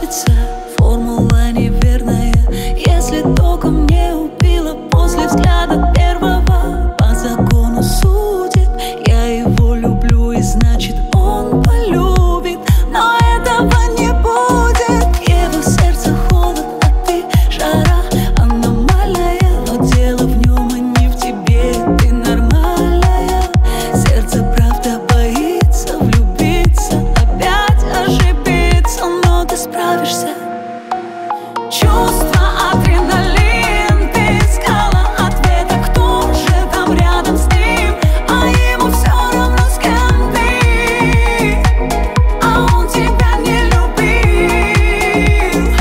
становится формула неверная. Если током не убила после взгляда первого, по закону судит. Я его люблю, и значит он полюбит. Но этого не будет. Его сердце холод, а ты жара аномальная. Но дело в нем, а не в тебе, ты нормальная. Сердце правда боится влюбиться, опять ошибиться, но ты справишься. Чувство, адреналин, ты искала ответа, кто же там рядом с ним, а ему все равно, с кем ты, а он тебя не любил.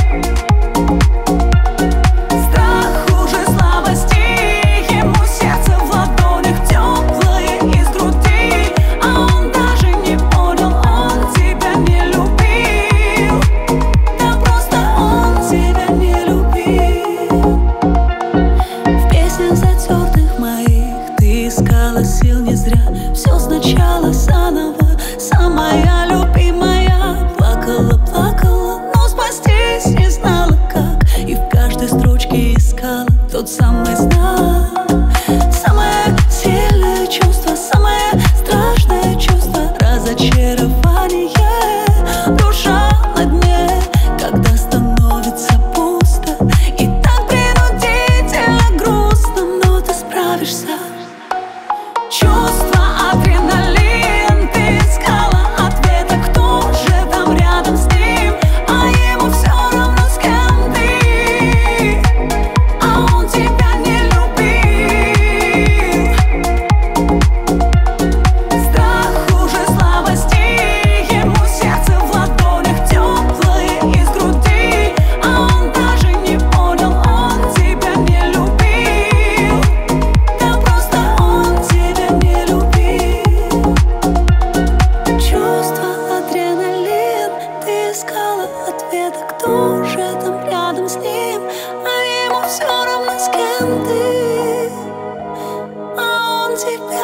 Страх хуже слабости, ему сердце в ладонях теплое из груди, а он даже не понял, он тебя не любил. Да просто он тебя не любил. В песнях затертых моих ты искала сил не зря. Все сначала заново, самая любимая. Плакала, плакала, но спастись не знала как. И в каждой строчке искала тот самый знак. Самое сильное чувство, самое страшное чувство — разочарование. Душа на дне, когда становится пусто, и так принудительно грустно, но ты справишься. Чувство, адреналин, ты искала ответа, кто же там рядом с ним, а ему все равно, с кем ты, а он тебя не любил. Страх хуже слабости, ему сердце в ладонях теплое из груди, а он даже не понял, он тебя не любил. Да просто он тебя не любил. Чувство, адреналин, ты искала ответа, кто же там рядом с ним, а ему все равно, с кем ты, а он тебя